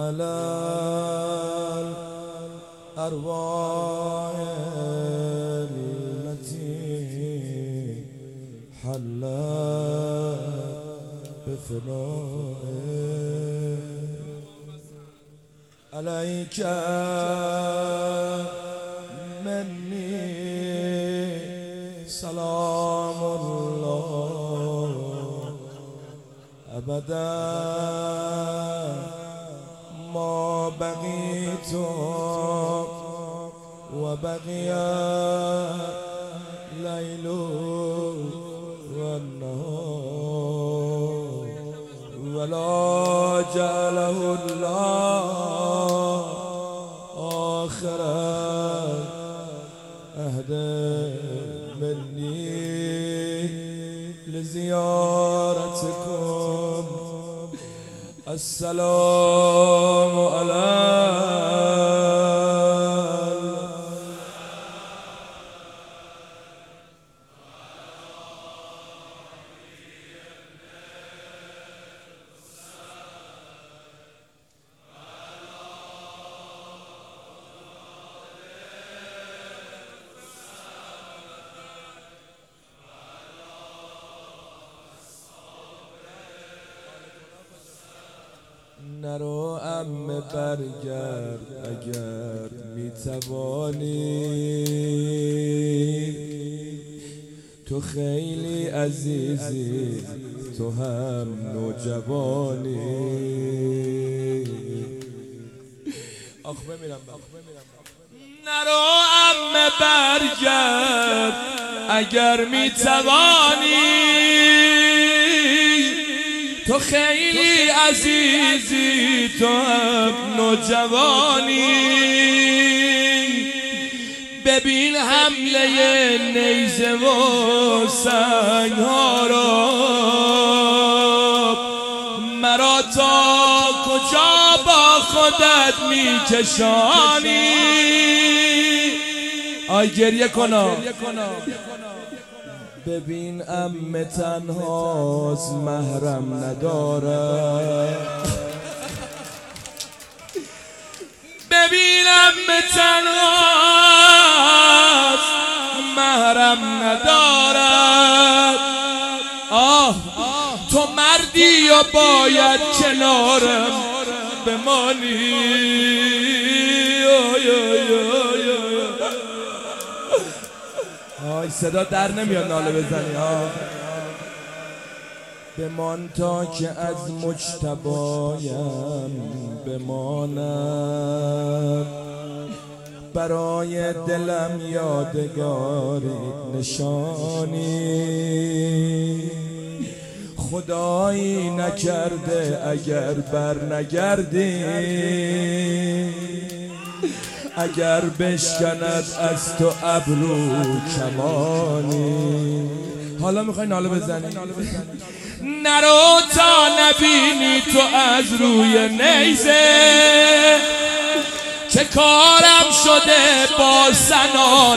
الأرواح التي حلت بفنائك عليك مني سلام الله أبدا ما بقيت وبقي الليل والنهار ولا جعله الله آخر عهد مني لزيارتكم السلام عليكم. نرو عمه برگرد اگر میتوانی، تو خیلی عزیزی تو هم نوجوانی. آخ بمیرم. نرو عمه برگرد اگر میتوانی، تو خیلی عزیزی تو هم نوجوانی. ببین حمله نیزه و سنگ ها را، مرا تا کجا با خودت میکشانی. آی گریه کنا. ببین عمه تنهاست محرم نداره، ببین عمه تنهاست محرم نداره. آه تو مردی و باید کنارم بمانی. آی صدا در نمیاد ناله بزنی. بمان تا که از مجتبایم بمانم، برای دلم یادگاری نشانی. خدایی نکرده اگر بر نگردی، اگر بشکند از تو ابرو کمانی. حالا میخوای ناله بزنی؟ نرو تا نبینی تو از روی نیزه، چه کارم شده با زنان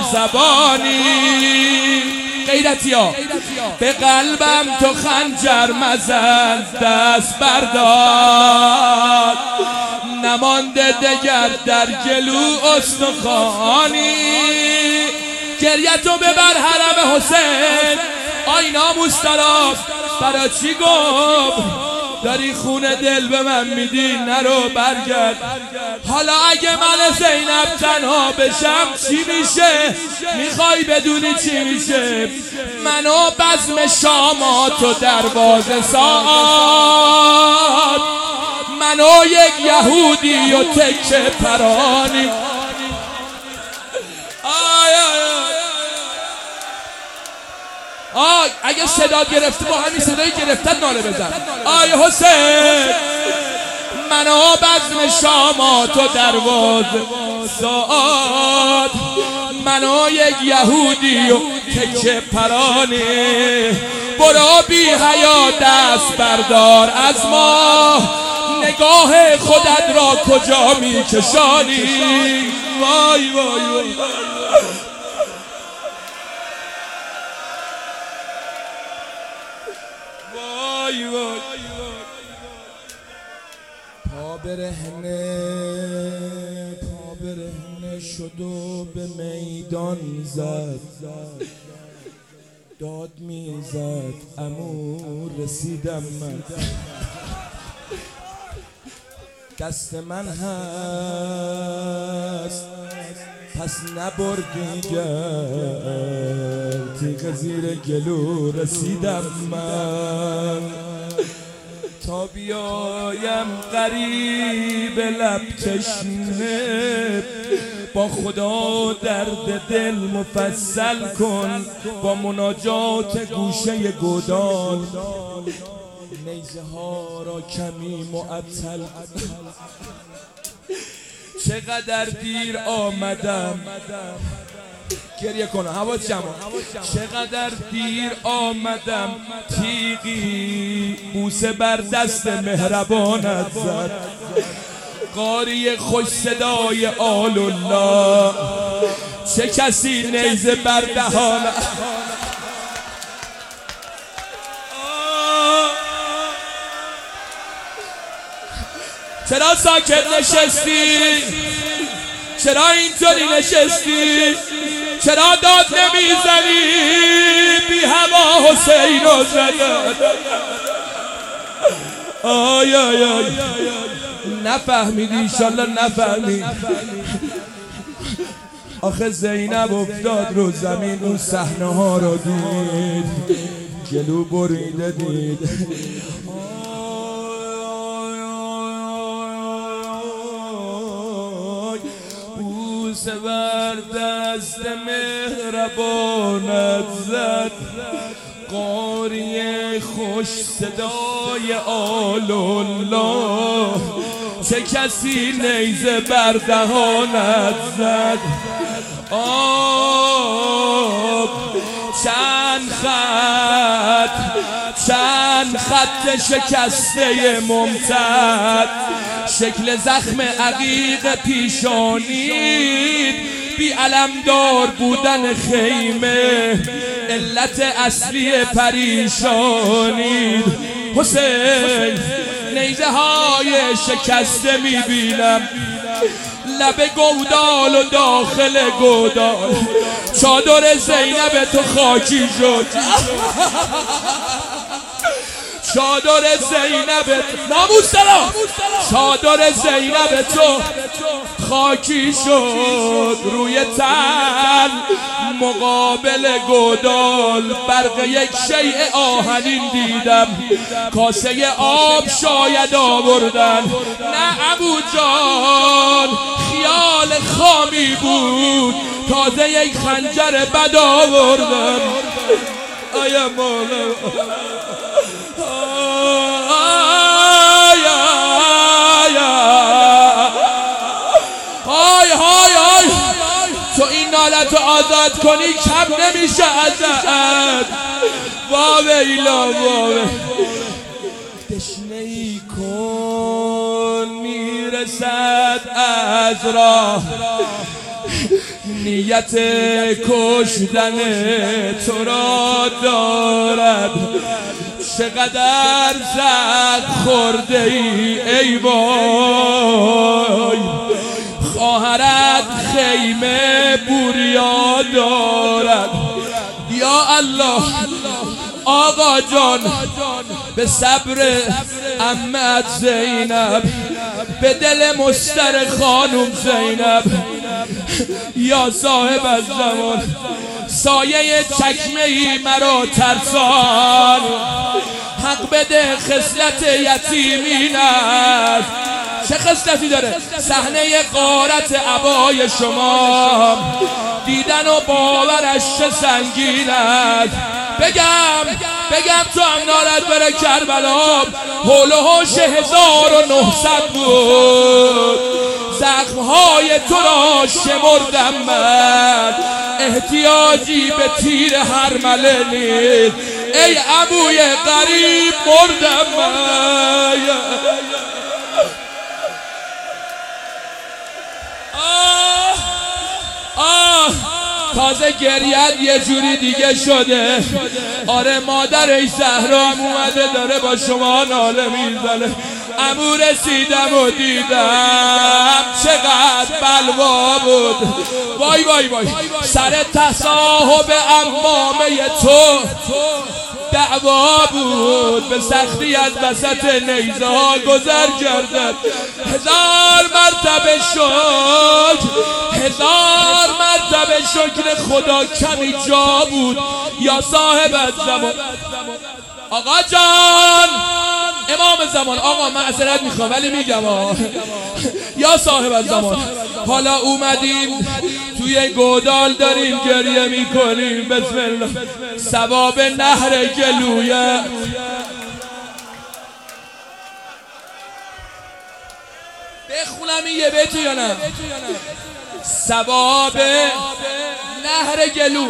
همزبانی. غیرتی ها به قلبم تو خنجر مزن دست بردار، نمانده دگر در گلو استخوانی. گریتو ببر حرم حسین، آی ناموس طرف برا چی گفت داری خون دل به من میدی؟ نرو برگرد. حالا اگه من زینب تنها بشم چی میشه؟ میخوای بدونی چی میشه؟ منو بزم شامات و دروازه ساعت، منو یک یهودی و تکه پرانی. آی اگه صدا گرفته با همین صدایی گرفتن ناله بزن. آی حسین منو بزم شامات و دروازه ساعت، منو یک یهودی و تکه پرانی. برو بی حیا دست بردار از ما، نگاه خودت را کجا میکشانی؟ وای وای وای وای وای. پا برهنه شد و به میدان زد، داد میزد عمو رسیدم من. دست من هست پس نبردی گر، تیغ زیر گلو رسیدم من. تا بیایم غریب لب تشنه، با خدا درد دل مفصل کن، با مناجات گوشه گودال نیزه ها را کمی معطل. چقدر دیر آمدم، گریه کنم حواس جمع، چقدر دیر آمدم، تیغی بوسه بر دست مهربانت زد. قاری خوش صدای آل الله، چه کسی نیزه بر دهانت. چرا ساکت نشستی؟ چرا اینطوری نشستی؟ چرا داد نمیزنی؟ بی هوا حسین رو زدن. آی آی آی نفهمیدی، ایشالله نفهمید. آخه زینب افتاد رو زمین، اون صحنه ها رو دید، گلو بریده دید. بوسه بر دست مهربانت زد، قاری خوش صدای آل الله، چه کسی نیزه بر دهانت زد. آب چند خط شکسته ممتد، شکل زخم عقیق پیشانید، بی علمدار بودن خیمه علت اصلی پریشانید. حسین نیزه های شکسته میبینم، لب گودال و داخل گودال، چادر زینب تو خاکی شد. چادر زینب ناموسلا، چادر زینب تو خاکی شد. روی تن مقابل گودال برق یک شیء آهنین دیدم، کاسه آب شاید آوردن. نه ابو جان خیال خامی بود، تازه یک خنجر بد آوردن. آیا مولا تو این نالت رو آزاد کنی کم نمیشه ازت. واویلا تشنه‌ای کن میرسد از راه، نیت کشتن تو را دارد. چقدر زخم خورده ای وای، خواهرت خیمه بوریا دارد. یا الله آقا جان به صبر عمت زینب، به دل مستر خانم زینب. یا صاحب الزمان سایه چکمه‌ای مرا ترسان، حق بده خصلت یتیمین است. چه خصلتی داره؟ صحنه غارت عبای شما دیدن و باورش چه سنگین است. بگم تو هم نالت بره کربلا، حول و حوش 1900 بود. زخمهای تو را شمردم من، احتیاجی به تیر هرمله نیست. ای عموی غریب مردم من. تازه گریت یه جوری دیگه شده. آره مادر ای زهرا هم اومده داره با شما ناله میزنه. عمو رسیدم و دیدم چقدر بلوا بود. وای وای وای سر تصاحب عمامه تو دعوا بود، به سختی از وسط نیزه ها گذر کردند. 1000 مرتبه شکر، 1000 مرتبه شکر خدا کمی جا بود یا صاحب الزمان. آقا جان امام زمان، آقا معذرت میخوام ولی میگم یا صاحب الزمان، حالا اومدیم توی گودال داریم گریه میکنیم، بسم الله ثواب نهر گلویه. بخونم این یه بیتو یا نه؟ ثواب نهر گلو.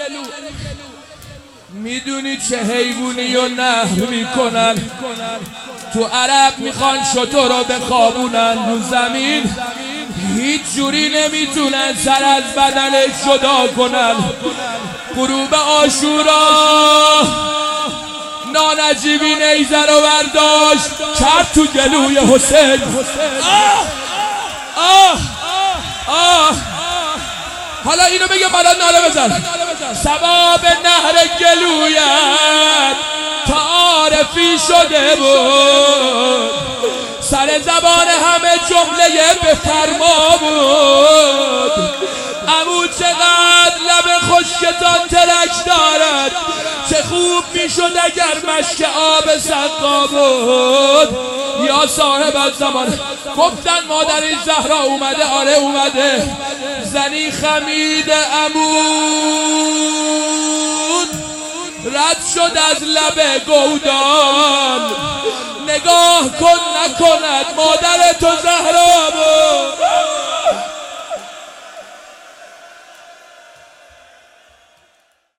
میدونی چه حیوانی و نهر میکنن؟ تو عرب میخوان شتر رو بخوابونن رو زمین، هیچ جوری نمیتونن سر از بدنش جدا کنن. غروب عاشورا نانجیبی نیزه رو برداشت کرد تو گلوی حسین. حالا اینو بگه بالا ناله بزن. ثواب نهر گلویت تعارفی شده بود، سر زبان همه جمله بفرما بود. عمو چقدر لب خشکتان ترک دارد، چه خوب میشد اگر مشک آب سقا بود. یا صاحب الزمان گفتن مادر زهرا اومده، آره اومده. زنی خمید عمود رد شد از لب گودال، نگاه کن نکند مادر تو زهرا بود.